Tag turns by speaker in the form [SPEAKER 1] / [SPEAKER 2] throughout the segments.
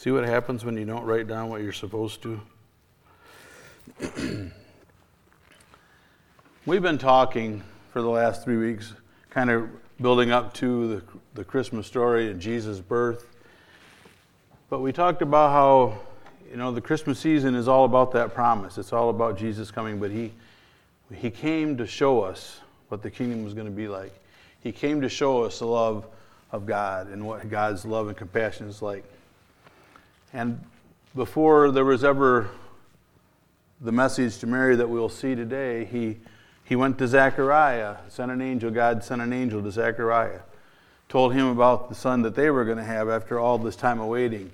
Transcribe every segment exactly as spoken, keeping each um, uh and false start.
[SPEAKER 1] See what happens when you don't write down what you're supposed to? We've been talking for the last three weeks, kind of building up to the, the Christmas story and Jesus' birth. But we talked about how, you know, the Christmas season is all about that promise. It's all about Jesus coming, but he, he came to show us what the kingdom was going to be like. He came to show us the love of God and what God's love and compassion is like. And before there was ever the message to Mary that we'll see today, he he went to Zechariah, sent an angel. God sent an angel to Zechariah, told him about the son that they were going to have after all this time of waiting.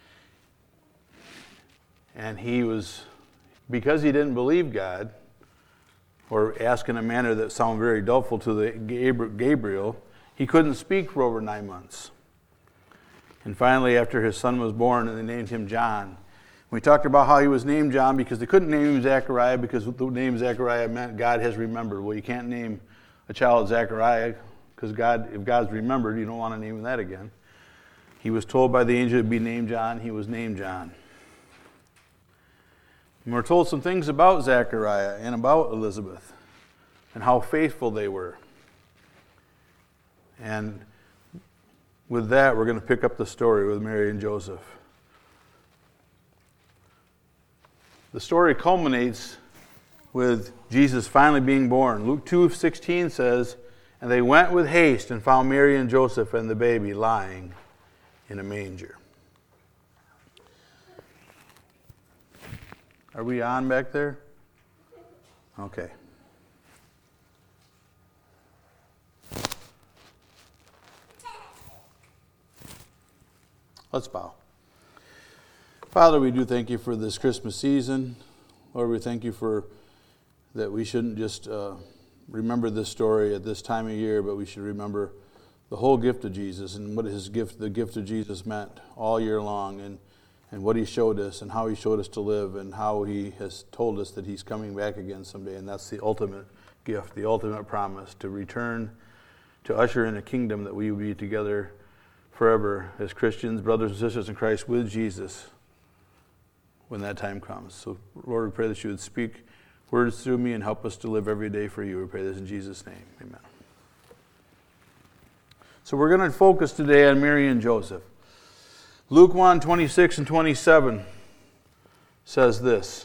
[SPEAKER 1] And he was, because he didn't believe God, or ask in a manner that sounded very doubtful to the Gabriel, he couldn't speak for over nine months. And finally, after his son was born, and they named him John. We talked about how he was named John because they couldn't name him Zechariah because the name Zechariah meant God has remembered. Well, you can't name a child Zechariah because God, if God's remembered, you don't want to name him that again. He was told by the angel to be named John. He was named John. And we're told some things about Zechariah and about Elizabeth and how faithful they were. And with that, we're going to pick up the story with Mary and Joseph. The story culminates with Jesus finally being born. Luke two sixteen says, "And they went with haste and found Mary and Joseph and the baby lying in a manger." Are we on back there? Okay. Let's bow. Father, we do thank you for this Christmas season. Lord, we thank you for that we shouldn't just uh, remember this story at this time of year, but we should remember the whole gift of Jesus and what his gift, the gift of Jesus meant all year long, and, and what he showed us and how he showed us to live and how he has told us that he's coming back again someday. And that's the ultimate gift, the ultimate promise, to return, to usher in a kingdom that we will be together forever as Christians, brothers and sisters in Christ with Jesus when that time comes. So, Lord, we pray that you would speak words through me and help us to live every day for you. We pray this in Jesus' name. Amen. So we're going to focus today on Mary and Joseph. Luke one, twenty-six and twenty-seven says this.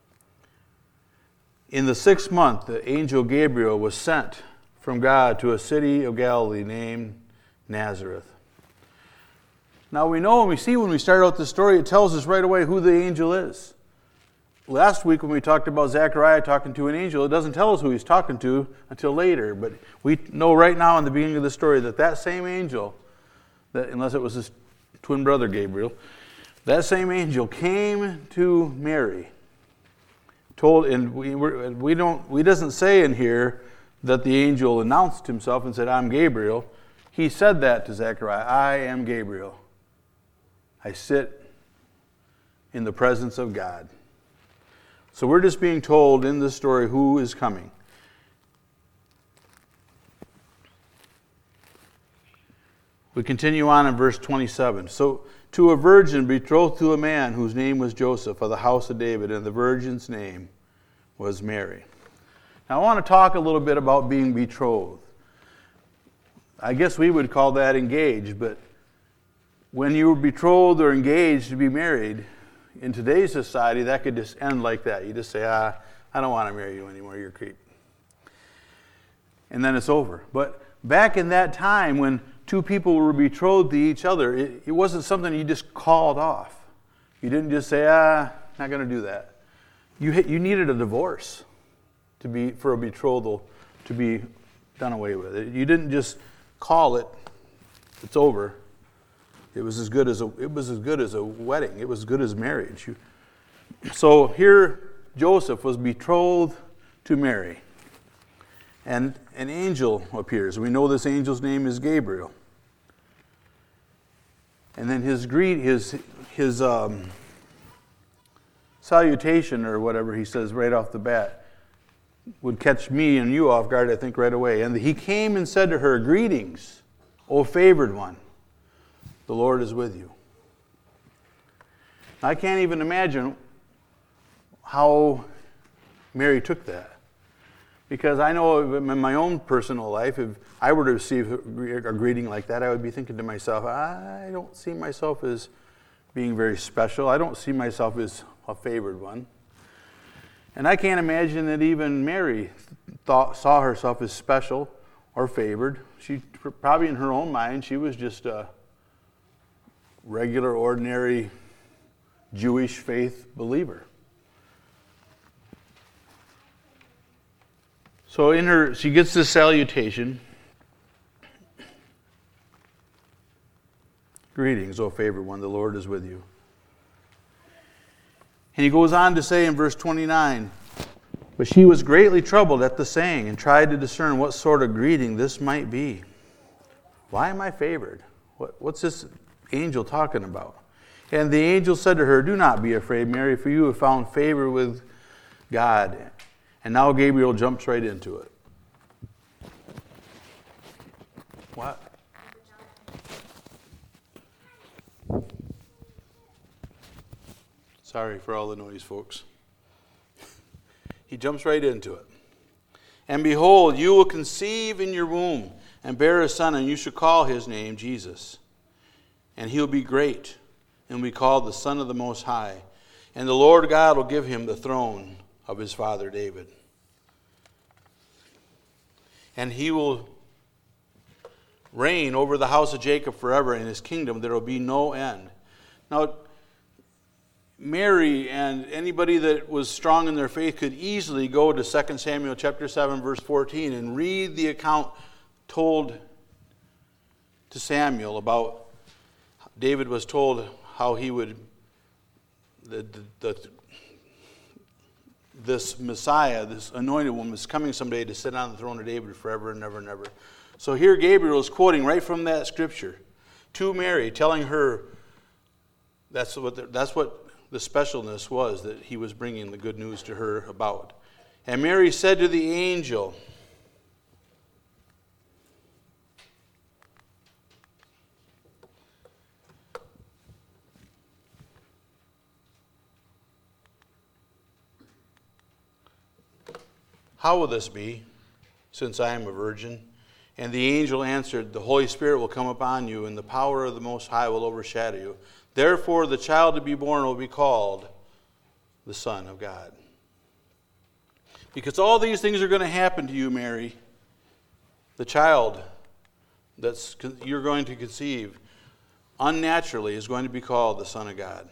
[SPEAKER 1] In the sixth month, the angel Gabriel was sent from God to a city of Galilee named Nazareth. Now we know and we see when we start out the story, it tells us right away who the angel is. Last week when we talked about Zechariah talking to an angel, it doesn't tell us who he's talking to until later. But we know right now in the beginning of the story that that same angel, that unless it was his twin brother Gabriel, that same angel came to Mary. Told, and we we're, we don't we doesn't say in here that the angel announced himself and said, "I'm Gabriel." He said that to Zechariah, "I am Gabriel. I sit in the presence of God." So we're just being told in this story who is coming. We continue on in verse twenty-seven. So to a virgin betrothed to a man whose name was Joseph of the house of David, and the virgin's name was Mary. Now I want to talk a little bit about being betrothed. I guess we would call that engaged, but when you were betrothed or engaged to be married, in today's society, that could just end like that. You just say, ah, I don't want to marry you anymore, you're a creep. And then it's over. But back in that time when two people were betrothed to each other, it, it wasn't something you just called off. You didn't just say, ah, not going to do that. You you needed a divorce to be for a betrothal to be done away with. You didn't just call it, it's over. It was as good as a it was as good as a wedding. It was as good as marriage. You, so here Joseph was betrothed to Mary. And an angel appears. We know this angel's name is Gabriel. And then his greet his his um, salutation or whatever he says right off the bat would catch me and you off guard, I think, right away. And he came and said to her, "Greetings, O favored one. The Lord is with you." I can't even imagine how Mary took that. Because I know in my own personal life, if I were to receive a greeting like that, I would be thinking to myself, I don't see myself as being very special. I don't see myself as a favored one. And I can't imagine that even Mary thought, saw herself as special or favored. She probably in her own mind, she was just a regular, ordinary Jewish faith believer. So in her, she gets this salutation. Greetings, O favored one, the Lord is with you. And he goes on to say in verse twenty-nine, but she was greatly troubled at the saying and tried to discern what sort of greeting this might be. Why am I favored? What, what's this angel talking about? And the angel said to her, do not be afraid, Mary, for you have found favor with God. And now Gabriel jumps right into it. What? Sorry for all the noise, folks. He jumps right into it. And behold, you will conceive in your womb and bear a son, and you shall call his name Jesus. And he'll be great, and be called the Son of the Most High. And the Lord God will give him the throne of his father David. And he will reign over the house of Jacob forever, and his kingdom there will be no end. Now, Mary and anybody that was strong in their faith could easily go to Second Samuel chapter seven, verse fourteen, and read the account told to Samuel about David was told how he would, the, the, the, this Messiah, this anointed one, was coming someday to sit on the throne of David forever and ever and ever. So here Gabriel is quoting right from that scripture to Mary, telling her that's what the, that's what the specialness was that he was bringing the good news to her about. And Mary said to the angel, how will this be, since I am a virgin? And the angel answered, the Holy Spirit will come upon you, and the power of the Most High will overshadow you. Therefore, the child to be born will be called the Son of God. Because all these things are going to happen to you, Mary. The child that you're going to conceive unnaturally is going to be called the Son of God.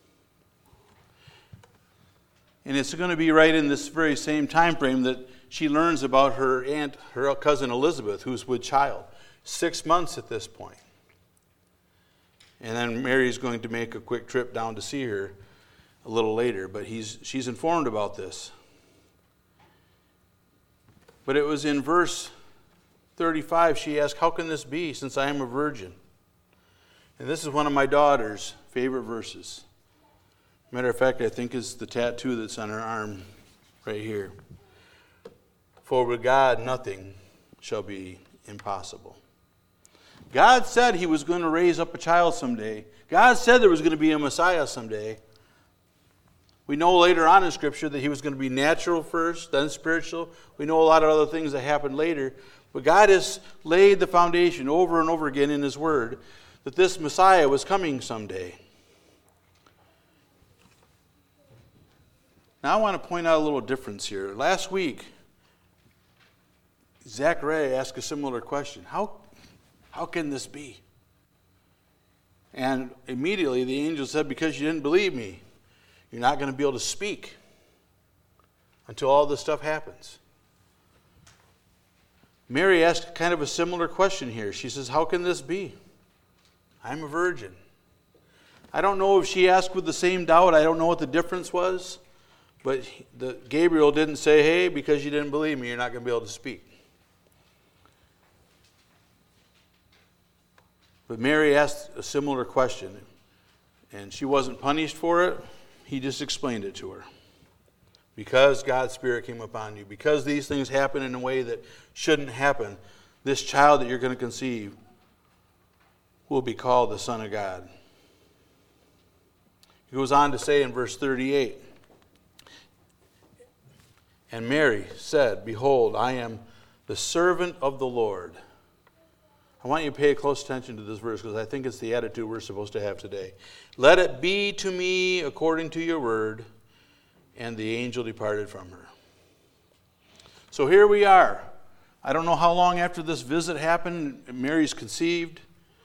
[SPEAKER 1] And it's going to be right in this very same time frame that she learns about her aunt, her cousin Elizabeth, who's with child. Six months at this point. And then Mary's going to make a quick trip down to see her a little later, but he's she's informed about this. But it was in verse thirty-five she asked, how can this be, since I am a virgin? And this is one of my daughter's favorite verses. Matter of fact, I think it's the tattoo that's on her arm right here. For with God nothing shall be impossible. God said he was going to raise up a child someday. God said there was going to be a Messiah someday. We know later on in Scripture that he was going to be natural first, then spiritual. We know a lot of other things that happened later. But God has laid the foundation over and over again in his word that this Messiah was coming someday. Now I want to point out a little difference here. Last week, Zachariah asked a similar question. How, how can this be? And immediately the angel said, because you didn't believe me, you're not going to be able to speak until all this stuff happens. Mary asked kind of a similar question here. She says, how can this be? I'm a virgin. I don't know if she asked with the same doubt. I don't know what the difference was. But the, Gabriel didn't say, hey, because you didn't believe me, you're not going to be able to speak. But Mary asked a similar question, and she wasn't punished for it. He just explained it to her. Because God's Spirit came upon you, because these things happen in a way that shouldn't happen, this child that you're going to conceive will be called the Son of God. He goes on to say in verse thirty-eight, and Mary said, behold, I am the servant of the Lord. I want you to pay close attention to this verse because I think it's the attitude we're supposed to have today. Let it be to me according to your word. And the angel departed from her. So here we are. I don't know how long after this visit happened, Mary's conceived.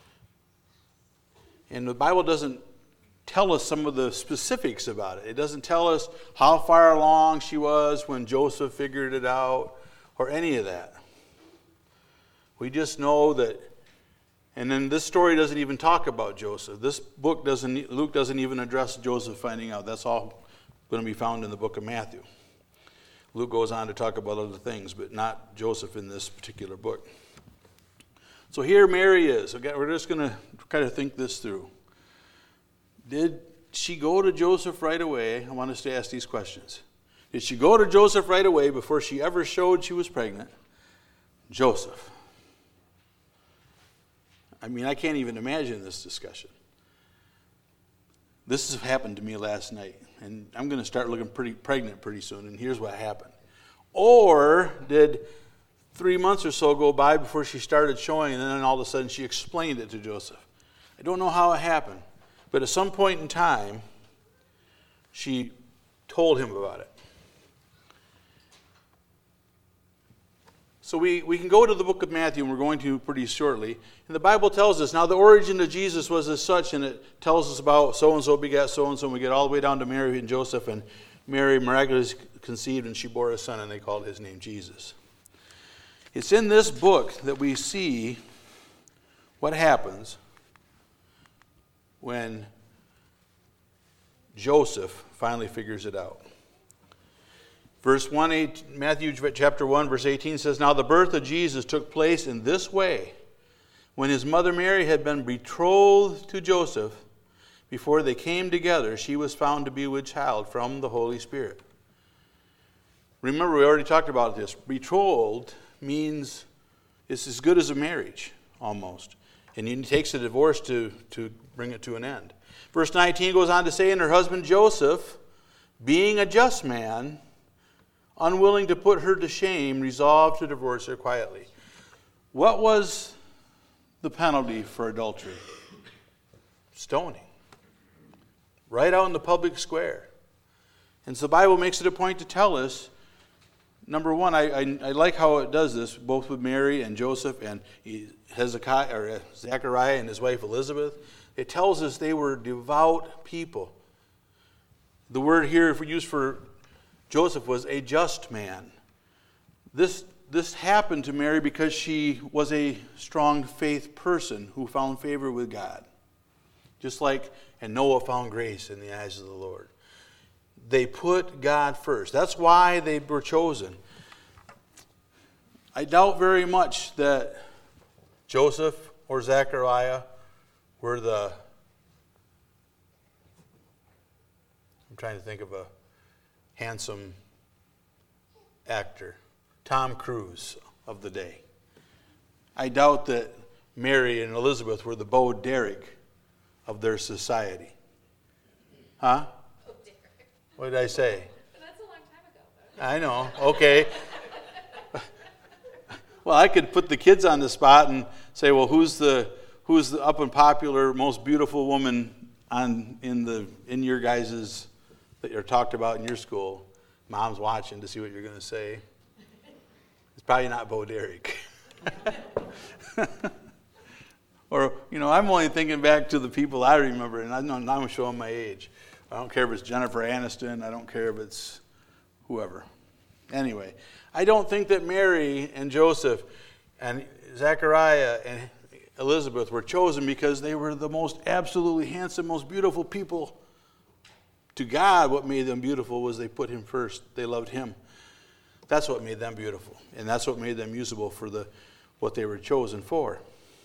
[SPEAKER 1] And the Bible doesn't tell us some of the specifics about it. It doesn't tell us how far along she was when Joseph figured it out or any of that. We just know that, and then this story doesn't even talk about Joseph. This book doesn't, Luke doesn't even address Joseph finding out. That's all going to be found in the book of Matthew. Luke goes on to talk about other things, but not Joseph in this particular book. So here Mary is. Okay, we're just going to kind of think this through. Did she go to Joseph right away? I want us to ask these questions. Did she go to Joseph right away before she ever showed she was pregnant? Joseph. I mean, I can't even imagine this discussion. This has happened to me last night, and I'm going to start looking pretty pregnant pretty soon, and here's what happened. Or did three months or so go by before she started showing, and then all of a sudden she explained it to Joseph? I don't know how it happened, but at some point in time, she told him about it. So we, we can go to the book of Matthew, and we're going to pretty shortly. And the Bible tells us, now the origin of Jesus was as such, and it tells us about so-and-so begat so-and-so, and we get all the way down to Mary and Joseph, and Mary miraculously conceived, and she bore a son, and they called his name Jesus. It's in this book that we see what happens when Joseph finally figures it out. Verse one, eight, Matthew chapter one, verse eighteen says, now the birth of Jesus took place in this way. When his mother Mary had been betrothed to Joseph, before they came together, she was found to be with child from the Holy Spirit. Remember, we already talked about this. Betrothed means it's as good as a marriage, almost. And it takes a divorce to, to bring it to an end. Verse nineteen goes on to say, and her husband Joseph, being a just man, unwilling to put her to shame, resolved to divorce her quietly. What was the penalty for adultery? Stoning. Right out in the public square. And so the Bible makes it a point to tell us, number one, I, I, I like how it does this, both with Mary and Joseph and Hezekiah, or Zechariah and his wife Elizabeth. It tells us they were devout people. The word here, if we use for Joseph, was a just man. This, this happened to Mary because she was a strong faith person who found favor with God. Just like, and Noah found grace in the eyes of the Lord. They put God first. That's why they were chosen. I doubt very much that Joseph or Zechariah were the, I'm trying to think of a handsome actor, Tom Cruise of the day. I doubt that Mary and Elizabeth were the Bo Derek of their society. Huh? Bo Derek. What did I say?
[SPEAKER 2] That's a long time ago, though.
[SPEAKER 1] I know. Okay. Well, I could put the kids on the spot and say, well, who's the who's the up and popular, most beautiful woman on in the in your guys's that you're talked about in your school? Mom's watching to see what you're going to say. It's probably not Bo Derek. Or, you know, I'm only thinking back to the people I remember, and I know now I'm showing my age. I don't care if it's Jennifer Aniston. I don't care if it's whoever. Anyway, I don't think that Mary and Joseph and Zechariah and Elizabeth were chosen because they were the most absolutely handsome, most beautiful people. To God, what made them beautiful was they put him first. They loved him. That's what made them beautiful. And that's what made them usable for the what they were chosen for.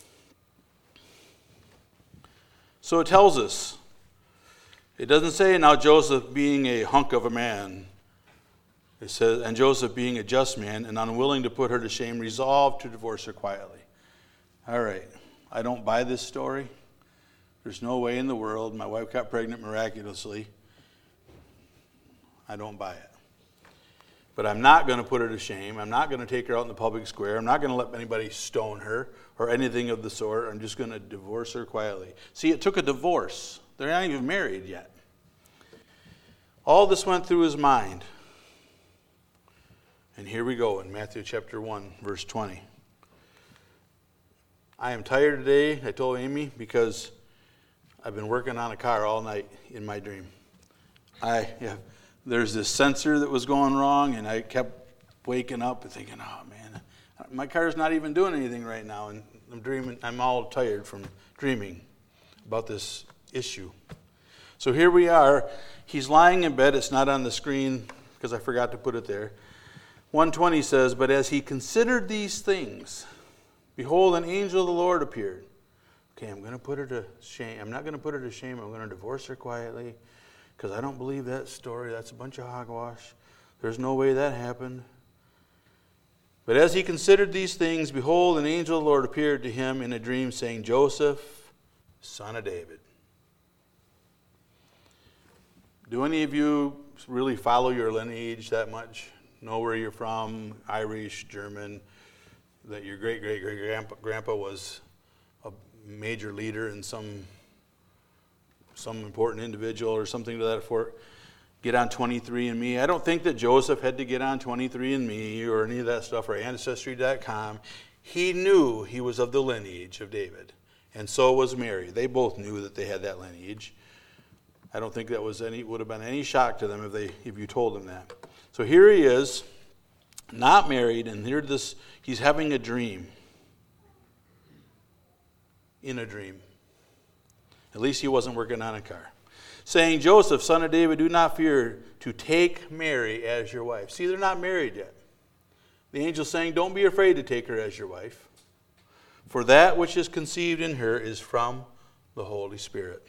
[SPEAKER 1] So it tells us. It doesn't say now Joseph being a hunk of a man. It says, and Joseph being a just man and unwilling to put her to shame, resolved to divorce her quietly. All right. I don't buy this story. There's no way in the world. My wife got pregnant miraculously. I don't buy it. But I'm not going to put her to shame. I'm not going to take her out in the public square. I'm not going to let anybody stone her or anything of the sort. I'm just going to divorce her quietly. See, it took a divorce. They're not even married yet. All this went through his mind. And here we go in Matthew chapter one, verse twenty. I am tired today, I told Amy, because I've been working on a car all night in my dream. I yeah, there's this sensor that was going wrong, and I kept waking up and thinking, oh man, my car's not even doing anything right now, and I'm dreaming. I'm all tired from dreaming about this issue. So here we are. He's lying in bed. It's not on the screen because I forgot to put it there. one twenty says, but as he considered these things, behold, an angel of the Lord appeared. Okay, I'm going to put her to shame. I'm not going to put her to shame. I'm going to divorce her quietly because I don't believe that story. That's a bunch of hogwash. There's no way that happened. But as he considered these things, behold, an angel of the Lord appeared to him in a dream, saying, Joseph, son of David. Do any of you really follow your lineage that much? Know where you're from, Irish, German, that your great-great-great-grandpa grandpa was a major leader in some some important individual or something to that effect. Get on twenty-three and me. I don't think that Joseph had to get on twenty-three and me or any of that stuff or Ancestry dot com. He knew he was of the lineage of David, and so was Mary. They both knew that they had that lineage. I don't think that was any would have been any shock to them if they if you told them that. So here he is, not married, and here this he's having a dream. In a dream. At least he wasn't working on a car. Saying, Joseph, son of David, do not fear to take Mary as your wife. See, they're not married yet. The angel's saying, don't be afraid to take her as your wife. For that which is conceived in her is from the Holy Spirit.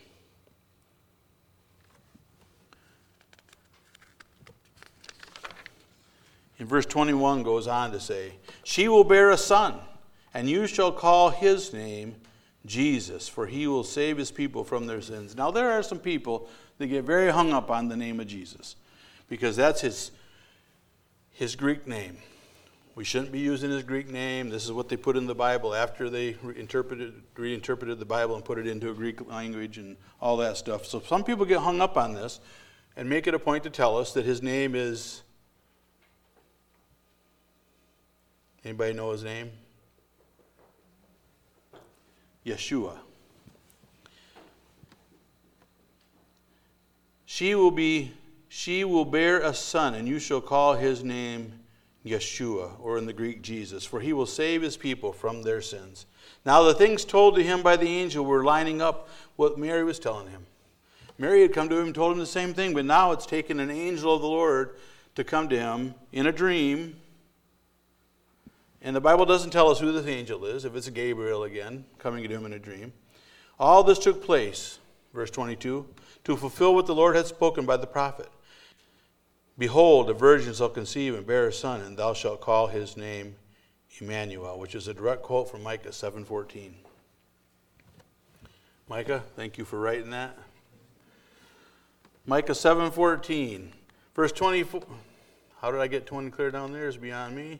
[SPEAKER 1] In verse twenty-one goes on to say, she will bear a son, and you shall call his name Jesus, for he will save his people from their sins. Now there are some people that get very hung up on the name of Jesus, because that's his, his Greek name. We shouldn't be using his Greek name. This is what they put in the Bible after they reinterpreted, reinterpreted the Bible and put it into a Greek language and all that stuff. So some people get hung up on this and make it a point to tell us that his name is... Anybody know his name? Yeshua. She will be, she will bear a son, and you shall call his name Yeshua, or in the Greek Jesus, for he will save his people from their sins. Now the things told to him by the angel were lining up what Mary was telling him. Mary had come to him and told him the same thing, but now it's taken an angel of the Lord to come to him in a dream. And the Bible doesn't tell us who this angel is, if it's Gabriel again, coming to him in a dream. All this took place, verse twenty-two, to fulfill what the Lord had spoken by the prophet. Behold, a virgin shall conceive and bear a son, and thou shalt call his name Emmanuel, which is a direct quote from Micah seven fourteen. Micah, thank you for writing that. Micah seven fourteen, verse twenty-four. How did I get twenty clear down there is beyond me.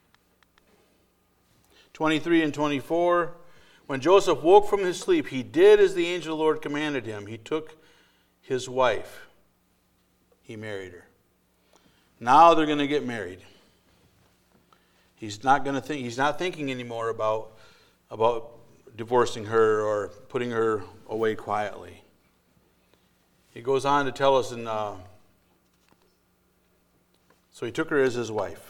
[SPEAKER 1] twenty-three and twenty-four, when Joseph woke from his sleep, he did as the angel of the Lord commanded him. He took his wife. He married her. Now they're going to get married. He's not going to think. He's not thinking anymore about about divorcing her or putting her away quietly. He goes on to tell us in. Uh, so he took her as his wife.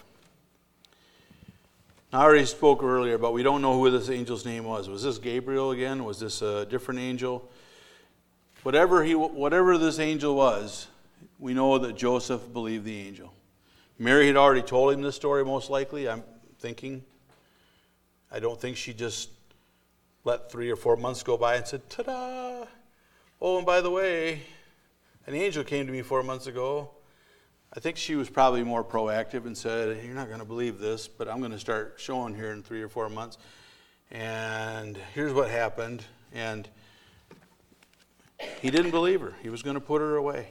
[SPEAKER 1] I already spoke earlier, but we don't know who this angel's name was. Was this Gabriel again? Was this a different angel? Whatever he, whatever this angel was, we know that Joseph believed the angel. Mary had already told him this story, most likely, I'm thinking. I don't think she just let three or four months go by and said, ta-da! Oh, and by the way, an angel came to me four months ago. I think she was probably more proactive and said, you're not going to believe this, but I'm going to start showing here in three or four months. And here's what happened. And he didn't believe her. He was going to put her away.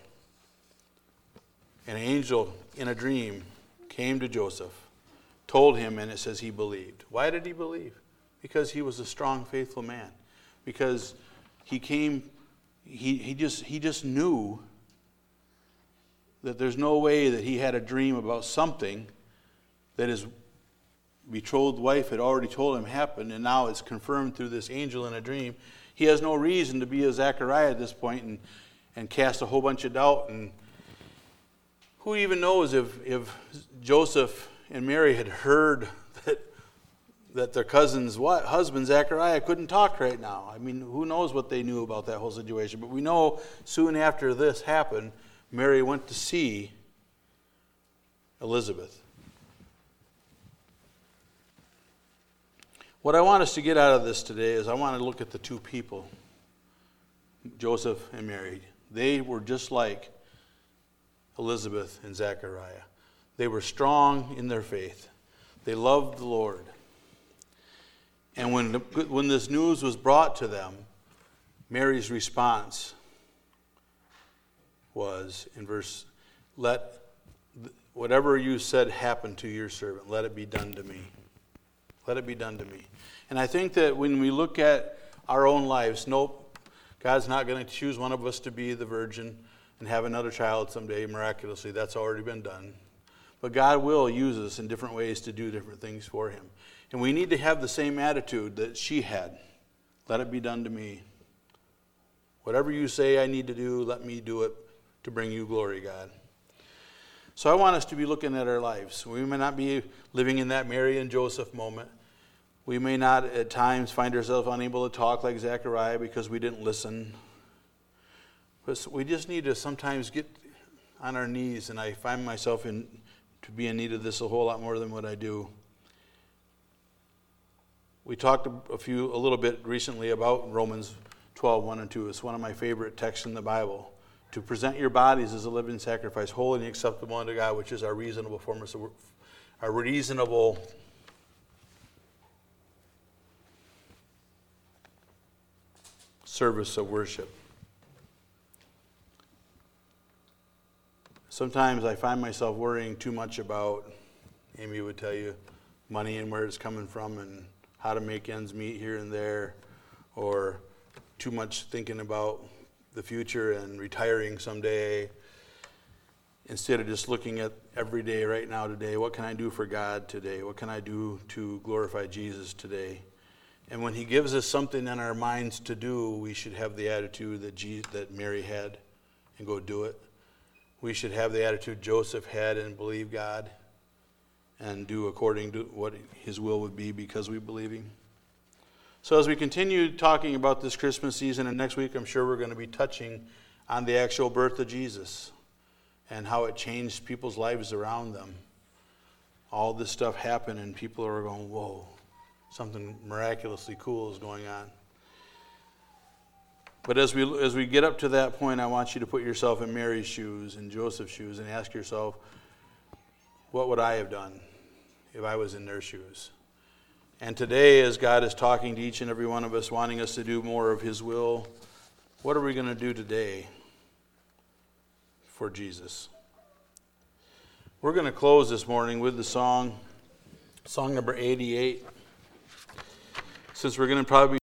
[SPEAKER 1] An angel in a dream came to Joseph, told him, and it says he believed. Why did he believe? Because he was a strong, faithful man. Because he came, he, he just he just knew that there's no way that he had a dream about something that his betrothed wife had already told him happened, and now it's confirmed through this angel in a dream. He has no reason to be a Zechariah at this point and, and cast a whole bunch of doubt. And who even knows if, if Joseph and Mary had heard that that their cousin's what, husband, Zechariah, couldn't talk right now. I mean, who knows what they knew about that whole situation. But we know soon after this happened, Mary went to see Elizabeth. What I want us to get out of this today is I want to look at the two people, Joseph and Mary. They were just like Elizabeth and Zechariah. They were strong in their faith. They loved the Lord. And when, the, when this news was brought to them, Mary's response was, in verse, let whatever you said happen to your servant, let it be done to me. Let it be done to me. And I think that when we look at our own lives, nope, God's not going to choose one of us to be the virgin and have another child someday miraculously. That's already been done. But God will use us in different ways to do different things for him. And we need to have the same attitude that she had. Let it be done to me. Whatever you say I need to do, let me do it to bring you glory, God. So I want us to be looking at our lives. We may not be living in that Mary and Joseph moment. We may not at times find ourselves unable to talk like Zechariah because we didn't listen. But we just need to sometimes get on our knees, and I find myself in to be in need of this a whole lot more than what I do. We talked a few, a little bit recently about Romans twelve, one and two. It's one of my favorite texts in the Bible. To present your bodies as a living sacrifice, holy and acceptable unto God, which is our reasonable form of, our reasonable service of worship. Sometimes I find myself worrying too much about, Amy would tell you, money and where it's coming from and how to make ends meet here and there, or too much thinking about the future and retiring someday, instead of just looking at every day right now today. What can I do for God today? What can I do to glorify Jesus today? And when he gives us something in our minds to do, we should have the attitude that Jesus, that Mary had and go do it. We should have the attitude Joseph had and believe God and do according to what his will would be because we believe him. So as we continue talking about this Christmas season, and next week I'm sure we're going to be touching on the actual birth of Jesus and how it changed people's lives around them. All this stuff happened and people are going, whoa, something miraculously cool is going on. But as we as we get up to that point, I want you to put yourself in Mary's shoes and Joseph's shoes and ask yourself, what would I have done if I was in their shoes? And today, as God is talking to each and every one of us, wanting us to do more of his will, what are we going to do today for Jesus? We're going to close this morning with the song, song number eighty-eight. Since we're going to probably